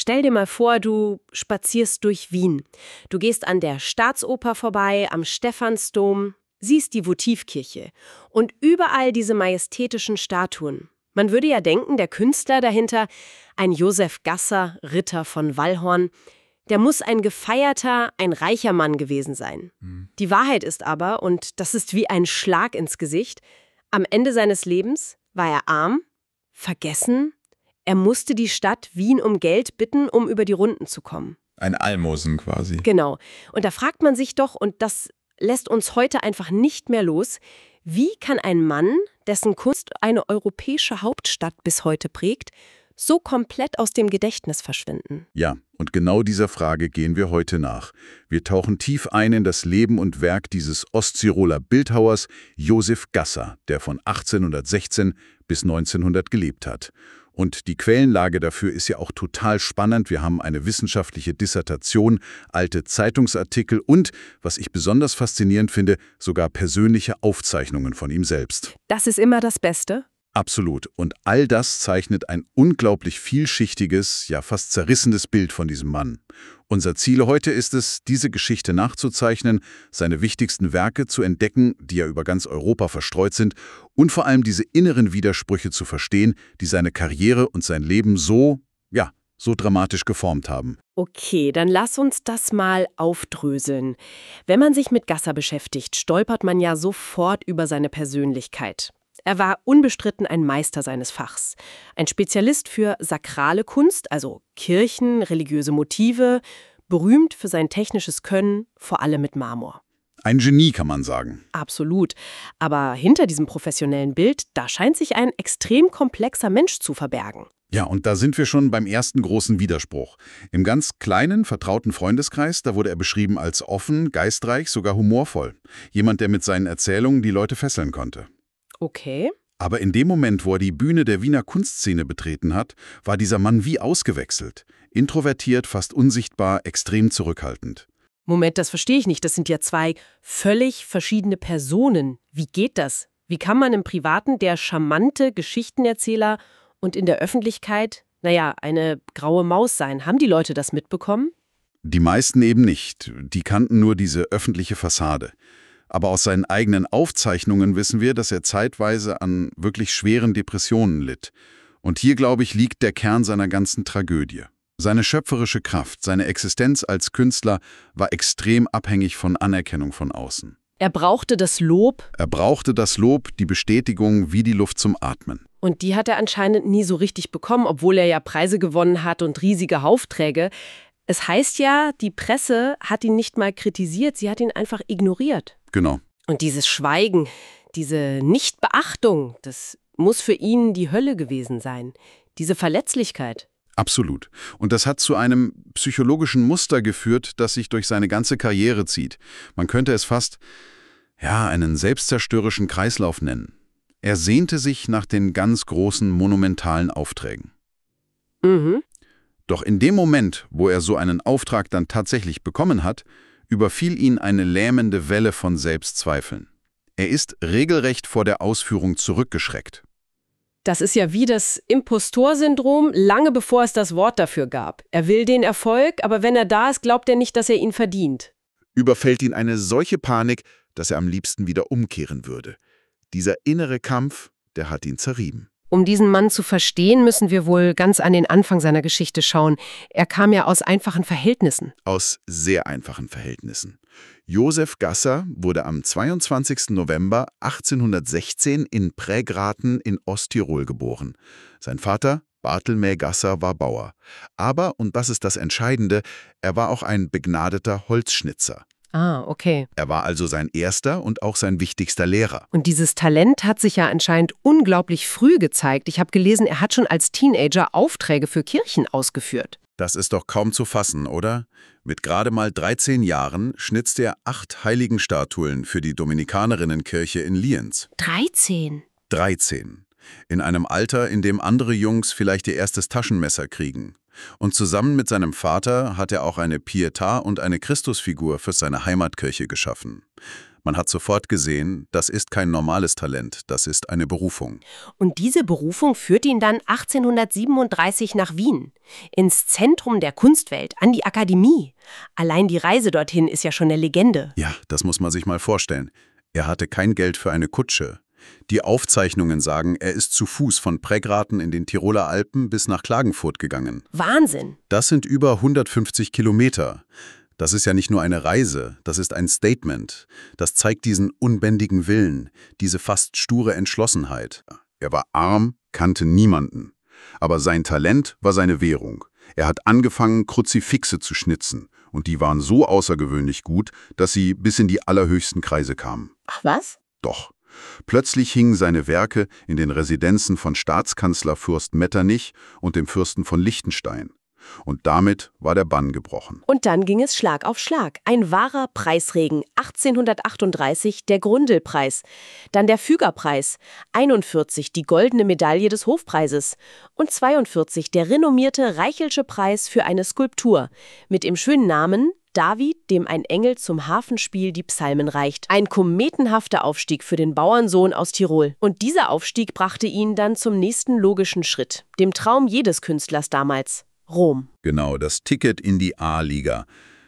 Stell dir mal vor, du spazierst durch Wien. Du gehst an der Staatsoper vorbei, am Stephansdom, siehst die Votivkirche und überall diese majestätischen Statuen. Man würde ja denken, der Künstler dahinter, ein Josef Gasser, Ritter von Wallhorn, der muss ein gefeierter, ein reicher Mann gewesen sein. Die Wahrheit ist aber, und das ist wie ein Schlag ins Gesicht, am Ende seines Lebens war er arm, vergessen, er musste die Stadt Wien um Geld bitten, um über die Runden zu kommen. Ein Almosen quasi. Genau. Und da fragt man sich doch, und das lässt uns heute einfach nicht mehr los, wie kann ein Mann, dessen Kunst eine europäische Hauptstadt bis heute prägt, so komplett aus dem Gedächtnis verschwinden? Ja, und genau dieser Frage gehen wir heute nach. Wir tauchen tief ein in das Leben und Werk dieses Osttiroler Bildhauers Josef Gasser, der von 1816 bis 1900 gelebt hat. Und die Quellenlage dafür ist ja auch total spannend. Wir haben eine wissenschaftliche Dissertation, alte Zeitungsartikel und, was ich besonders faszinierend finde, sogar persönliche Aufzeichnungen von ihm selbst. Das ist immer das Beste. Absolut. Und all das zeichnet ein unglaublich vielschichtiges, ja fast zerrissenes Bild von diesem Mann. Unser Ziel heute ist es, diese Geschichte nachzuzeichnen, seine wichtigsten Werke zu entdecken, die ja über ganz Europa verstreut sind, und vor allem diese inneren Widersprüche zu verstehen, die seine Karriere und sein Leben so dramatisch geformt haben. Okay, dann lass uns das mal aufdröseln. Wenn man sich mit Gasser beschäftigt, stolpert man ja sofort über seine Persönlichkeit. Er war unbestritten ein Meister seines Fachs. Ein Spezialist für sakrale Kunst, also Kirchen, religiöse Motive, berühmt für sein technisches Können, vor allem mit Marmor. Ein Genie, kann man sagen. Absolut. Aber hinter diesem professionellen Bild, da scheint sich ein extrem komplexer Mensch zu verbergen. Ja, und da sind wir schon beim ersten großen Widerspruch. Im ganz kleinen, vertrauten Freundeskreis, da wurde er beschrieben als offen, geistreich, sogar humorvoll. Jemand, der mit seinen Erzählungen die Leute fesseln konnte. Okay. Aber in dem Moment, wo er die Bühne der Wiener Kunstszene betreten hat, war dieser Mann wie ausgewechselt. Introvertiert, fast unsichtbar, extrem zurückhaltend. Moment, das verstehe ich nicht. Das sind ja zwei völlig verschiedene Personen. Wie geht das? Wie kann man im Privaten der charmante Geschichtenerzähler und in der Öffentlichkeit, eine graue Maus sein? Haben die Leute das mitbekommen? Die meisten eben nicht. Die kannten nur diese öffentliche Fassade. Aber aus seinen eigenen Aufzeichnungen wissen wir, dass er zeitweise an wirklich schweren Depressionen litt. Und hier, glaube ich, liegt der Kern seiner ganzen Tragödie. Seine schöpferische Kraft, seine Existenz als Künstler war extrem abhängig von Anerkennung von außen. Er brauchte das Lob. Er brauchte das Lob, die Bestätigung wie die Luft zum Atmen. Und die hat er anscheinend nie so richtig bekommen, obwohl er ja Preise gewonnen hat und riesige Aufträge. Es heißt ja, die Presse hat ihn nicht mal kritisiert, sie hat ihn einfach ignoriert. Genau. Und dieses Schweigen, diese Nichtbeachtung, das muss für ihn die Hölle gewesen sein. Diese Verletzlichkeit. Absolut. Und das hat zu einem psychologischen Muster geführt, das sich durch seine ganze Karriere zieht. Man könnte es fast, einen selbstzerstörerischen Kreislauf nennen. Er sehnte sich nach den ganz großen, monumentalen Aufträgen. Doch in dem Moment, wo er so einen Auftrag dann tatsächlich bekommen hat, überfiel ihn eine lähmende Welle von Selbstzweifeln. Er ist regelrecht vor der Ausführung zurückgeschreckt. Das ist ja wie das Impostorsyndrom, lange bevor es das Wort dafür gab. Er will den Erfolg, aber wenn er da ist, glaubt er nicht, dass er ihn verdient. Überfällt ihn eine solche Panik, dass er am liebsten wieder umkehren würde. Dieser innere Kampf, der hat ihn zerrieben. Um diesen Mann zu verstehen, müssen wir wohl ganz an den Anfang seiner Geschichte schauen. Er kam ja aus einfachen Verhältnissen. Aus sehr einfachen Verhältnissen. Josef Gasser wurde am 22. November 1816 in Prägraten in Osttirol geboren. Sein Vater, Barthelmä Gasser, war Bauer. Aber, und das ist das Entscheidende, er war auch ein begnadeter Holzschnitzer. Ah, okay. Er war also sein erster und auch sein wichtigster Lehrer. Und dieses Talent hat sich ja anscheinend unglaublich früh gezeigt. Ich habe gelesen, er hat schon als Teenager Aufträge für Kirchen ausgeführt. Das ist doch kaum zu fassen, oder? Mit gerade mal 13 Jahren schnitzte er 8 Heiligenstatuen für die Dominikanerinnenkirche in Lienz. 13? 13. In einem Alter, in dem andere Jungs vielleicht ihr erstes Taschenmesser kriegen. Und zusammen mit seinem Vater hat er auch eine Pietà und eine Christusfigur für seine Heimatkirche geschaffen. Man hat sofort gesehen, das ist kein normales Talent, das ist eine Berufung. Und diese Berufung führt ihn dann 1837 nach Wien, ins Zentrum der Kunstwelt, an die Akademie. Allein die Reise dorthin ist ja schon eine Legende. Ja, das muss man sich mal vorstellen. Er hatte kein Geld für eine Kutsche. Die Aufzeichnungen sagen, er ist zu Fuß von Prägraten in den Tiroler Alpen bis nach Klagenfurt gegangen. Wahnsinn! Das sind über 150 Kilometer. Das ist ja nicht nur eine Reise, das ist ein Statement. Das zeigt diesen unbändigen Willen, diese fast sture Entschlossenheit. Er war arm, kannte niemanden. Aber sein Talent war seine Währung. Er hat angefangen, Kruzifixe zu schnitzen. Und die waren so außergewöhnlich gut, dass sie bis in die allerhöchsten Kreise kamen. Ach was? Doch. Plötzlich hingen seine Werke in den Residenzen von Staatskanzler Fürst Metternich und dem Fürsten von Liechtenstein. Und damit war der Bann gebrochen. Und dann ging es Schlag auf Schlag. Ein wahrer Preisregen. 1838 der Grundlpreis, dann der Fügerpreis, 41 die Goldene Medaille des Hofpreises und 42 der renommierte Reichelsche Preis für eine Skulptur mit dem schönen Namen David, dem ein Engel zum Harfenspiel die Psalmen reicht. Ein kometenhafter Aufstieg für den Bauernsohn aus Tirol. Und dieser Aufstieg brachte ihn dann zum nächsten logischen Schritt, dem Traum jedes Künstlers damals. Rom. Genau, das Ticket in die A-Liga.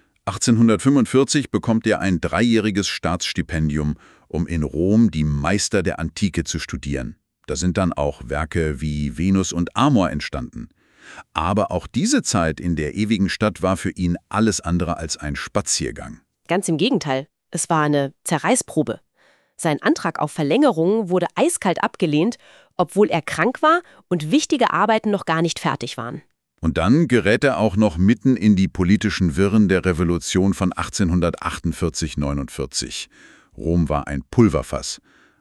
1845 bekommt er ein 3-jähriges Staatsstipendium, um in Rom die Meister der Antike zu studieren. Da sind dann auch Werke wie Venus und Amor entstanden. Aber auch diese Zeit in der ewigen Stadt war für ihn alles andere als ein Spaziergang. Ganz im Gegenteil, es war eine Zerreißprobe. Sein Antrag auf Verlängerung wurde eiskalt abgelehnt, obwohl er krank war und wichtige Arbeiten noch gar nicht fertig waren. Und dann gerät er auch noch mitten in die politischen Wirren der Revolution von 1848-49. Rom war ein Pulverfass.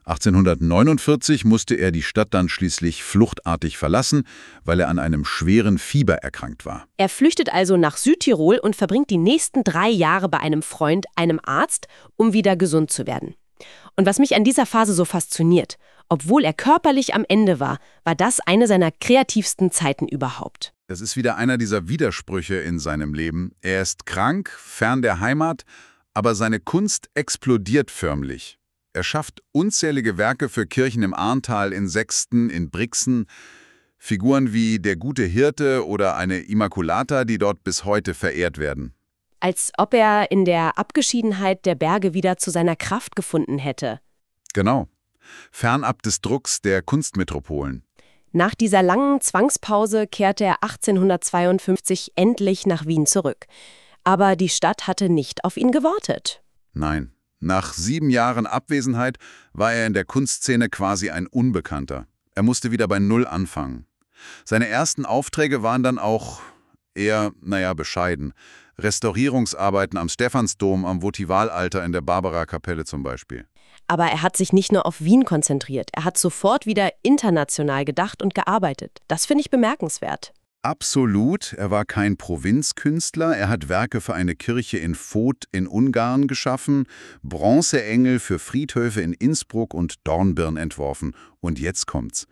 1849 musste er die Stadt dann schließlich fluchtartig verlassen, weil er an einem schweren Fieber erkrankt war. Er flüchtet also nach Südtirol und verbringt die nächsten 3 Jahre bei einem Freund, einem Arzt, um wieder gesund zu werden. Und was mich an dieser Phase so fasziniert, obwohl er körperlich am Ende war, war das eine seiner kreativsten Zeiten überhaupt. Das ist wieder einer dieser Widersprüche in seinem Leben. Er ist krank, fern der Heimat, aber seine Kunst explodiert förmlich. Er schafft unzählige Werke für Kirchen im Arntal, in Sexten, in Brixen, Figuren wie der gute Hirte oder eine Immaculata, die dort bis heute verehrt werden. Als ob er in der Abgeschiedenheit der Berge wieder zu seiner Kraft gefunden hätte. Genau. Fernab des Drucks der Kunstmetropolen. Nach dieser langen Zwangspause kehrte er 1852 endlich nach Wien zurück. Aber die Stadt hatte nicht auf ihn gewartet. Nein. Nach 7 Jahren Abwesenheit war er in der Kunstszene quasi ein Unbekannter. Er musste wieder bei Null anfangen. Seine ersten Aufträge waren dann auch eher, bescheiden. Restaurierungsarbeiten am Stephansdom, am Votivalaltar in der Barbarakapelle zum Beispiel. Aber er hat sich nicht nur auf Wien konzentriert. Er hat sofort wieder international gedacht und gearbeitet. Das finde ich bemerkenswert. Absolut. Er war kein Provinzkünstler. Er hat Werke für eine Kirche in Fod in Ungarn geschaffen, Bronzeengel für Friedhöfe in Innsbruck und Dornbirn entworfen. Und jetzt kommt's.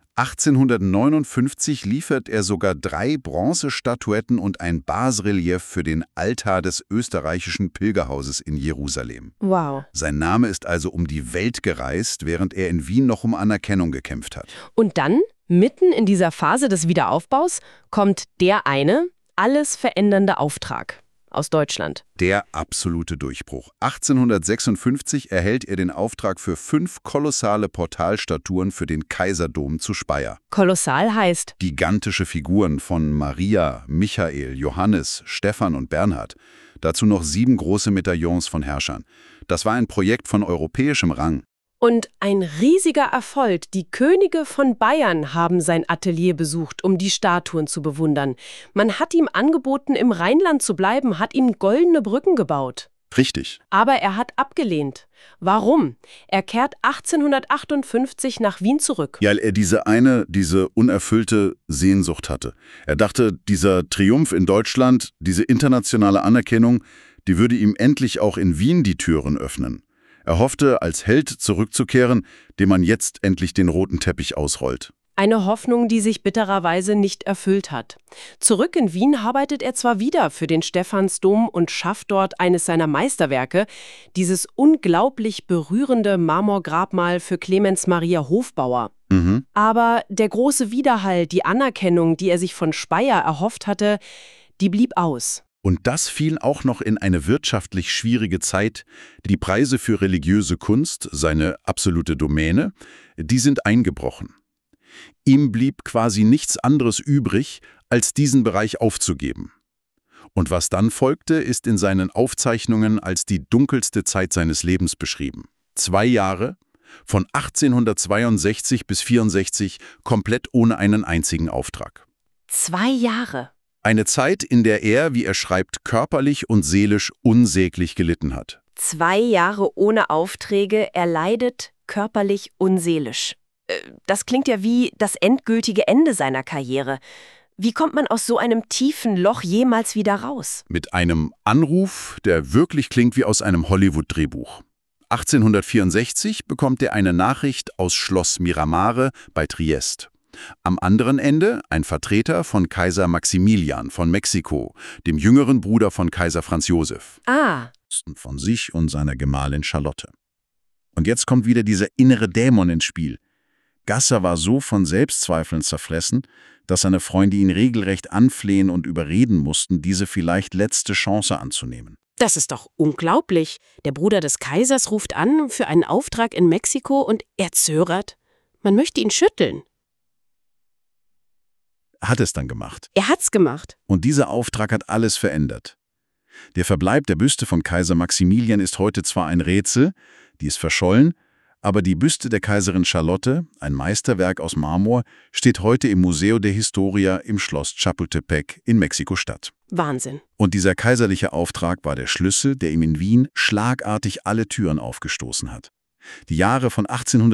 1859 liefert er sogar 3 Bronzestatuetten und ein Basrelief für den Altar des österreichischen Pilgerhauses in Jerusalem. Wow. Sein Name ist also um die Welt gereist, während er in Wien noch um Anerkennung gekämpft hat. Und dann, mitten in dieser Phase des Wiederaufbaus, kommt der eine, alles verändernde Auftrag aus Deutschland. Der absolute Durchbruch. 1856 erhält er den Auftrag für 5 kolossale Portalstatuen für den Kaiserdom zu Speyer. Kolossal heißt? Gigantische Figuren von Maria, Michael, Johannes, Stephan und Bernhard. Dazu noch 7 große Medaillons von Herrschern. Das war ein Projekt von europäischem Rang. Und ein riesiger Erfolg. Die Könige von Bayern haben sein Atelier besucht, um die Statuen zu bewundern. Man hat ihm angeboten, im Rheinland zu bleiben, hat ihm goldene Brücken gebaut. Richtig. Aber er hat abgelehnt. Warum? Er kehrt 1858 nach Wien zurück. Ja, weil er diese unerfüllte Sehnsucht hatte. Er dachte, dieser Triumph in Deutschland, diese internationale Anerkennung, die würde ihm endlich auch in Wien die Türen öffnen. Er hoffte, als Held zurückzukehren, dem man jetzt endlich den roten Teppich ausrollt. Eine Hoffnung, die sich bittererweise nicht erfüllt hat. Zurück in Wien arbeitet er zwar wieder für den Stephansdom und schafft dort eines seiner Meisterwerke, dieses unglaublich berührende Marmorgrabmal für Clemens Maria Hofbauer. Aber der große Widerhall, die Anerkennung, die er sich von Speyer erhofft hatte, die blieb aus. Und das fiel auch noch in eine wirtschaftlich schwierige Zeit. Die Preise für religiöse Kunst, seine absolute Domäne, die sind eingebrochen. Ihm blieb quasi nichts anderes übrig, als diesen Bereich aufzugeben. Und was dann folgte, ist in seinen Aufzeichnungen als die dunkelste Zeit seines Lebens beschrieben. 2 Jahre, von 1862 bis 1864, komplett ohne einen einzigen Auftrag. 2 Jahre. Eine Zeit, in der er, wie er schreibt, körperlich und seelisch unsäglich gelitten hat. 2 Jahre ohne Aufträge, er leidet körperlich und seelisch. Das klingt ja wie das endgültige Ende seiner Karriere. Wie kommt man aus so einem tiefen Loch jemals wieder raus? Mit einem Anruf, der wirklich klingt wie aus einem Hollywood-Drehbuch. 1864 bekommt er eine Nachricht aus Schloss Miramare bei Triest. Am anderen Ende ein Vertreter von Kaiser Maximilian von Mexiko, dem jüngeren Bruder von Kaiser Franz Josef. Von sich und seiner Gemahlin Charlotte. Und jetzt kommt wieder dieser innere Dämon ins Spiel. Gasser war so von Selbstzweifeln zerfressen, dass seine Freunde ihn regelrecht anflehen und überreden mussten, diese vielleicht letzte Chance anzunehmen. Das ist doch unglaublich. Der Bruder des Kaisers ruft an für einen Auftrag in Mexiko und er zögert. Man möchte ihn schütteln. Hat es dann gemacht. Er hat's gemacht. Und dieser Auftrag hat alles verändert. Der Verbleib der Büste von Kaiser Maximilian ist heute zwar ein Rätsel, die ist verschollen, aber die Büste der Kaiserin Charlotte, ein Meisterwerk aus Marmor, steht heute im Museo de Historia im Schloss Chapultepec in Mexiko-Stadt. Wahnsinn. Und dieser kaiserliche Auftrag war der Schlüssel, der ihm in Wien schlagartig alle Türen aufgestoßen hat. Die Jahre von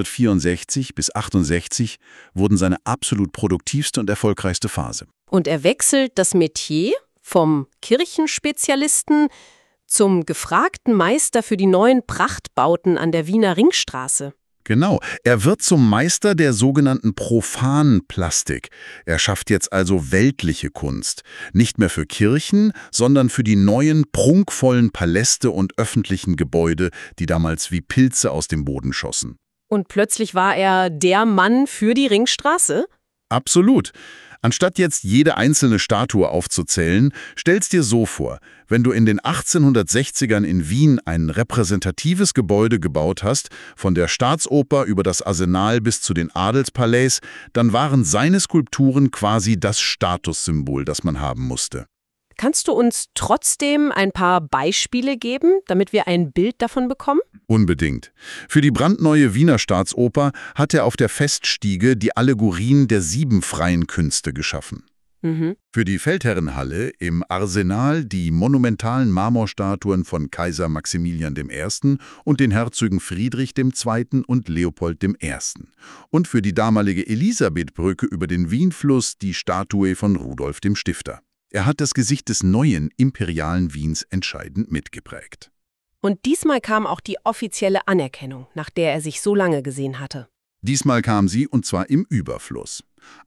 1864 bis 1868 wurden seine absolut produktivste und erfolgreichste Phase. Und er wechselt das Metier vom Kirchenspezialisten zum gefragten Meister für die neuen Prachtbauten an der Wiener Ringstraße. Genau, er wird zum Meister der sogenannten profanen Plastik. Er schafft jetzt also weltliche Kunst. Nicht mehr für Kirchen, sondern für die neuen, prunkvollen Paläste und öffentlichen Gebäude, die damals wie Pilze aus dem Boden schossen. Und plötzlich war er der Mann für die Ringstraße? Absolut. Anstatt jetzt jede einzelne Statue aufzuzählen, stell's dir so vor, wenn du in den 1860ern in Wien ein repräsentatives Gebäude gebaut hast, von der Staatsoper über das Arsenal bis zu den Adelspalais, dann waren seine Skulpturen quasi das Statussymbol, das man haben musste. Kannst du uns trotzdem ein paar Beispiele geben, damit wir ein Bild davon bekommen? Unbedingt. Für die brandneue Wiener Staatsoper hat er auf der Feststiege die Allegorien der 7 freien Künste geschaffen. Für die Feldherrenhalle im Arsenal die monumentalen Marmorstatuen von Kaiser Maximilian I. und den Herzögen Friedrich II. Und Leopold I. Und für die damalige Elisabethbrücke über den Wienfluss die Statue von Rudolf dem Stifter. Er hat das Gesicht des neuen imperialen Wiens entscheidend mitgeprägt. Und diesmal kam auch die offizielle Anerkennung, nach der er sich so lange gesehen hatte. Diesmal kam sie, und zwar im Überfluss.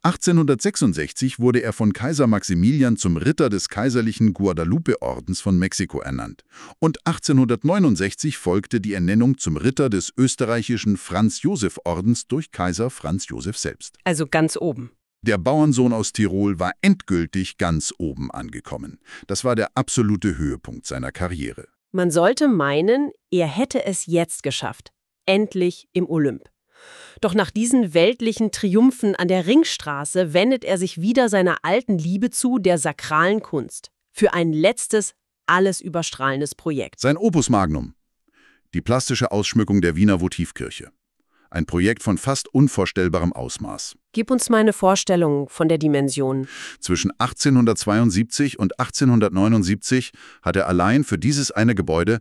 1866 wurde er von Kaiser Maximilian zum Ritter des kaiserlichen Guadalupe-Ordens von Mexiko ernannt. Und 1869 folgte die Ernennung zum Ritter des österreichischen Franz-Joseph-Ordens durch Kaiser Franz Joseph selbst. Also ganz oben. Der Bauernsohn aus Tirol war endgültig ganz oben angekommen. Das war der absolute Höhepunkt seiner Karriere. Man sollte meinen, er hätte es jetzt geschafft. Endlich im Olymp. Doch nach diesen weltlichen Triumphen an der Ringstraße wendet er sich wieder seiner alten Liebe zu, der sakralen Kunst. Für ein letztes, alles überstrahlendes Projekt. Sein Opus Magnum. Die plastische Ausschmückung der Wiener Votivkirche. Ein Projekt von fast unvorstellbarem Ausmaß. Gib uns mal eine Vorstellung von der Dimension. Zwischen 1872 und 1879 hat er allein für dieses eine Gebäude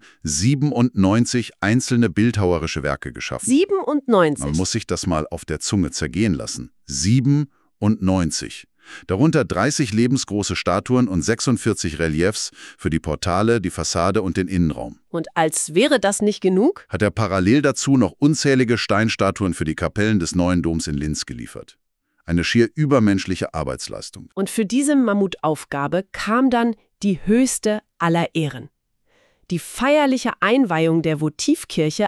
97 einzelne bildhauerische Werke geschaffen. 97? Man muss sich das mal auf der Zunge zergehen lassen. 97. Darunter 30 lebensgroße Statuen und 46 Reliefs für die Portale, die Fassade und den Innenraum. Und als wäre das nicht genug, hat er parallel dazu noch unzählige Steinstatuen für die Kapellen des neuen Doms in Linz geliefert. Eine schier übermenschliche Arbeitsleistung. Und für diese Mammutaufgabe kam dann die höchste aller Ehren. Die feierliche Einweihung der Votivkirche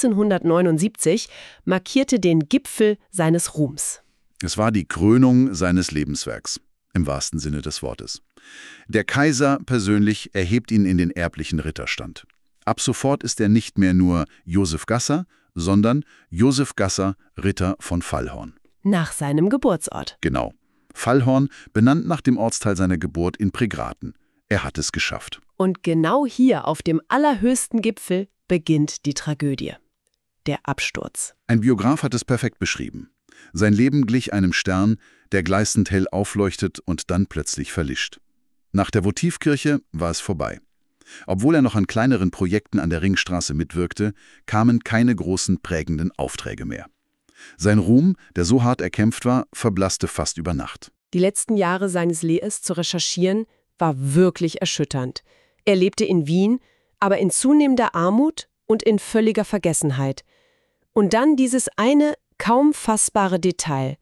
1879 markierte den Gipfel seines Ruhms. Es war die Krönung seines Lebenswerks, im wahrsten Sinne des Wortes. Der Kaiser persönlich erhebt ihn in den erblichen Ritterstand. Ab sofort ist er nicht mehr nur Josef Gasser, sondern Josef Gasser, Ritter von Vallhorn. Nach seinem Geburtsort. Genau. Vallhorn, benannt nach dem Ortsteil seiner Geburt in Pregraten. Er hat es geschafft. Und genau hier auf dem allerhöchsten Gipfel beginnt die Tragödie. Der Absturz. Ein Biograf hat es perfekt beschrieben. Sein Leben glich einem Stern, der gleißend hell aufleuchtet und dann plötzlich verlischt. Nach der Votivkirche war es vorbei. Obwohl er noch an kleineren Projekten an der Ringstraße mitwirkte, kamen keine großen prägenden Aufträge mehr. Sein Ruhm, der so hart erkämpft war, verblasste fast über Nacht. Die letzten Jahre seines Lebens zu recherchieren, war wirklich erschütternd. Er lebte in Wien, aber in zunehmender Armut und in völliger Vergessenheit. Und dann dieses eine kaum fassbare Detail.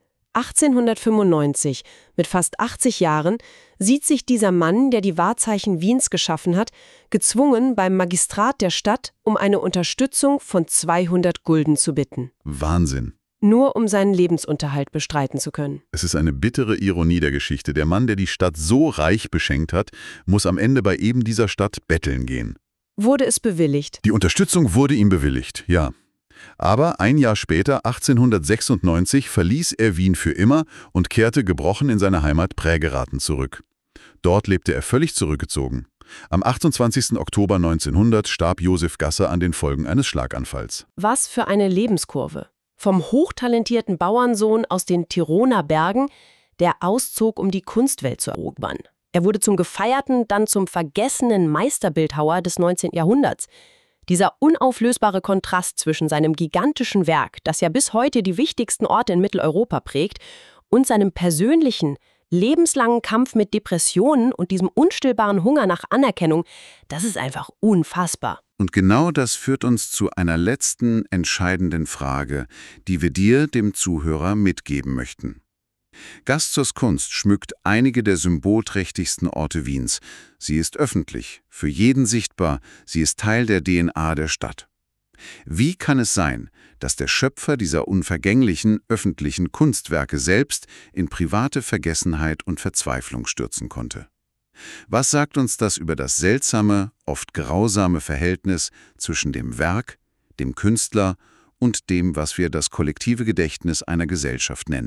1895, mit fast 80 Jahren, sieht sich dieser Mann, der die Wahrzeichen Wiens geschaffen hat, gezwungen, beim Magistrat der Stadt um eine Unterstützung von 200 Gulden zu bitten. Wahnsinn. Nur um seinen Lebensunterhalt bestreiten zu können. Es ist eine bittere Ironie der Geschichte. Der Mann, der die Stadt so reich beschenkt hat, muss am Ende bei eben dieser Stadt betteln gehen. Wurde es bewilligt? Die Unterstützung wurde ihm bewilligt, ja. Aber ein Jahr später, 1896, verließ er Wien für immer und kehrte gebrochen in seine Heimat Prägraten zurück. Dort lebte er völlig zurückgezogen. Am 28. Oktober 1900 starb Josef Gasser an den Folgen eines Schlaganfalls. Was für eine Lebenskurve. Vom hochtalentierten Bauernsohn aus den Tiroler Bergen, der auszog, um die Kunstwelt zu erobern. Er wurde zum gefeierten, dann zum vergessenen Meisterbildhauer des 19. Jahrhunderts. Dieser unauflösbare Kontrast zwischen seinem gigantischen Werk, das ja bis heute die wichtigsten Orte in Mitteleuropa prägt, und seinem persönlichen, lebenslangen Kampf mit Depressionen und diesem unstillbaren Hunger nach Anerkennung, das ist einfach unfassbar. Und genau das führt uns zu einer letzten entscheidenden Frage, die wir dir, dem Zuhörer, mitgeben möchten. Gasters Kunst schmückt einige der symbolträchtigsten Orte Wiens. Sie ist öffentlich, für jeden sichtbar, sie ist Teil der DNA der Stadt. Wie kann es sein, dass der Schöpfer dieser unvergänglichen, öffentlichen Kunstwerke selbst in private Vergessenheit und Verzweiflung stürzen konnte? Was sagt uns das über das seltsame, oft grausame Verhältnis zwischen dem Werk, dem Künstler und dem, was wir das kollektive Gedächtnis einer Gesellschaft nennen?